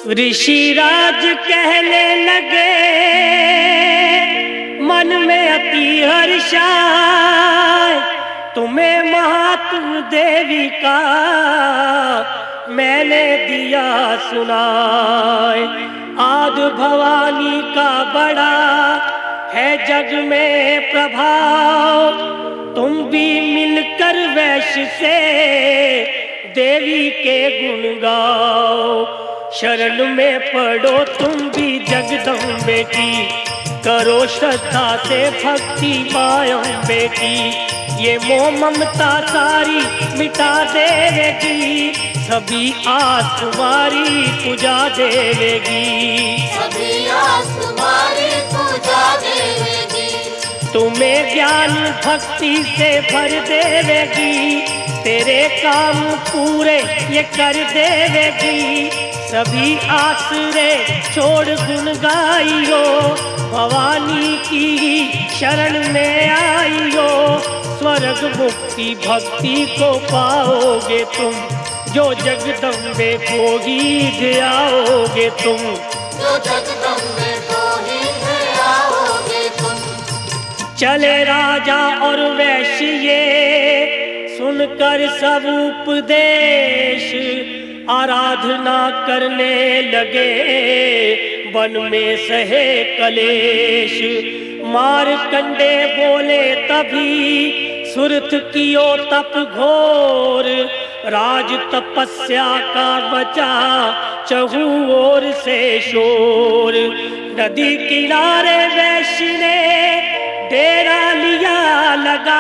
ऋषिराज कहने लगे मन में अति हर्षाय, तुम्हें महात्म देवी का मैंने दिया सुनाए। आदि भवानी का बड़ा है जग में प्रभाव, तुम भी मिलकर वैश्य से देवी के गुण गाओ। शरण में पड़ो तुम भी जगदम्बे की, करो श्रद्धा से भक्ति पाओ बेटी। ये मोह ममता सारी मिटा देगी, सभी आस तुम्हारी पूजा देगी, सभी आस तुम्हारी पूजा देगी। तुम्हें ज्ञान भक्ति से भर देगी, तेरे काम पूरे ये कर देगी। सभी आसरे छोड़ गुण गाइयो, भवानी की शरण में आइयो। स्वर्ग मुक्ति भक्ति को पाओगे तुम, जो जगदम्बे को ही ध्याओगे तुम, जो जगदम्बे को ही ध्याओगे तुम। चले राजा और वैश्य ये सुनकर सब उपदेश, आराधना करने लगे वन में सहे कलेश। मारकंडे बोले तभी सुरथ कियो तप घोर, राज तपस्या का बचा चहु ओर से शोर। नदी किनारे वैश्य ने डेरा लिया लगा,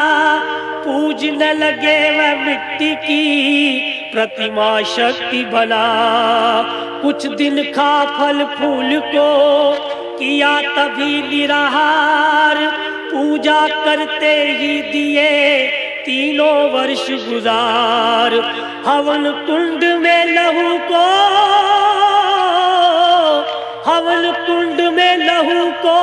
पूजने लगे वह मिट्टी की प्रतिमा शक्ति बना। कुछ दिन खा फल फूल को किया तभी निराहार, पूजा करते ही दिए तीनों वर्ष गुजार। हवन कुंड में लहू को, हवन कुंड में लहू को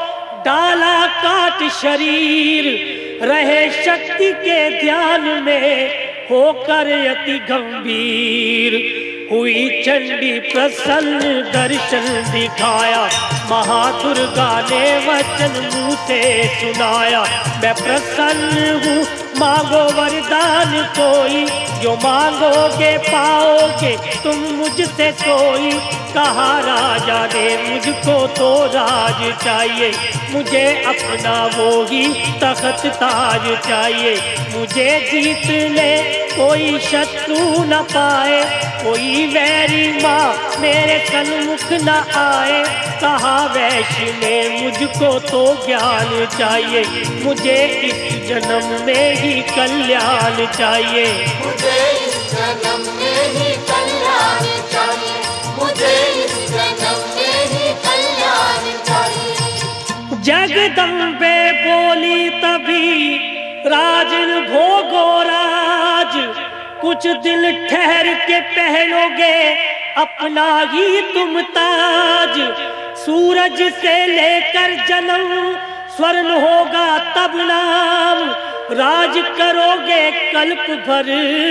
डाला काट शरीर, रहे शक्ति के ध्यान में होकर अति गंभीर। हुई चंडी प्रसन्न दर्शन दिखाया, महादुर्गा ने वचन मुँह से सुनाया। मैं प्रसन्न हूँ मांगो वरदान कोई, जो मांगोगे पाओगे तुम मुझसे कोई। कहा राजा ने मुझको तो राज चाहिए, मुझे अपना वो ही तख्त ताज चाहिए। मुझे जीतने कोई शत्रु न पाए, कोई वैरी माँ मेरे सन्मुख न आए। कहा वैश्य ने मुझको तो ज्ञान चाहिए, मुझे इस जन्म में ही कल्याण चाहिए, मुझे इस जन्म में ही कल्याण चाहिए, मुझे इस जन्म में ही कल्याण चाहिए। जगदम्बे बोली तभी राजन भोगो राज, कुछ दिन ठहर के पहनोगे अपना ही तुम ताज। सूरज से लेकर जन्म स्वर्ण होगा तब नाम, राज करोगे कल्प भर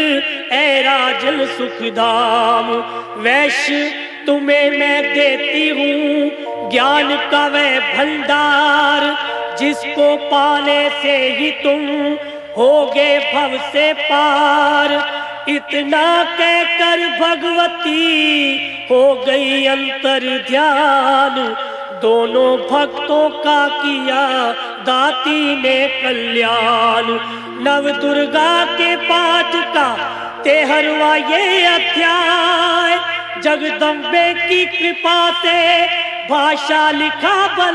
ऐ राजन सुखधाम। वैश्य तुम्हें मैं देती हूँ ज्ञान का वह भंडार, जिसको पाने से ही तुम होगे भव से पार। इतना कहकर भगवती हो गई अंतर ध्यान, दोनों भक्तों का किया दाती ने कल्याण। नव दुर्गा के पाठ का 13वां ये अध्याय, जगदम्बे की कृपा से भाषा लिखा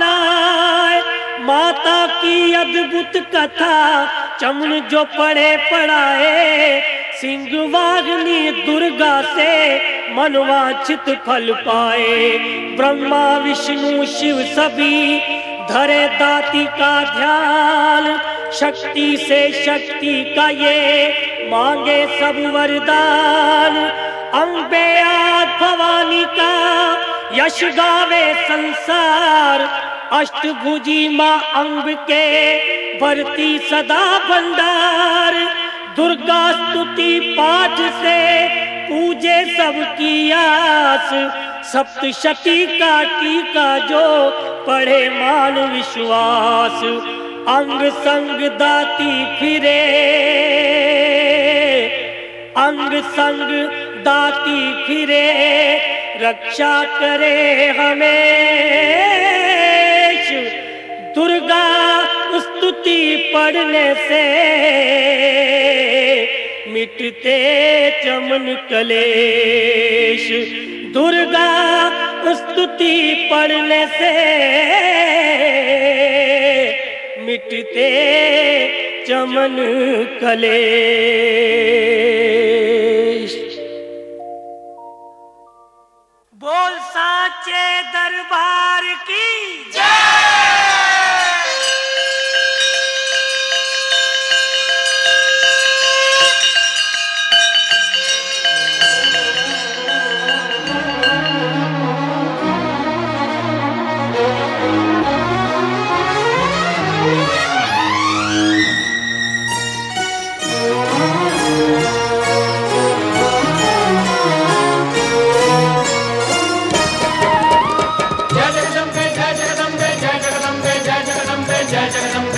बनाए। माता की अद्भुत कथा चमन जो पढ़े पढ़ाए, सिंहवाहिनी दुर्गा से मनवांछित फल पाए। ब्रह्मा विष्णु शिव सभी धरे दाती का ध्यान, शक्ति से शक्ति का ये मांगे सब वरदान। अम्बे आद भवानी का यश गावे संसार, अष्टभुजी माँ अम्ब के भरती सदा भंडार। दुर्गा स्तुति पाठ से पूजे सबकी आस, सप्तशती का टीका जो पढ़े मान विश्वास। अंग संग दाती फिरे, अंग संग दाती फिरे, रक्षा करे हमेश। दुर्गा स्तुति पढ़ने से मिटते चमन कलेश। दुर्गा स्तुति पढ़ने से मिटते चमन कलेश। बोल साचे दरबार की जय। जय जगदम्बे जय जगदम्बे जय जगदम्बे जय जगदम्बे जय जगदम्बे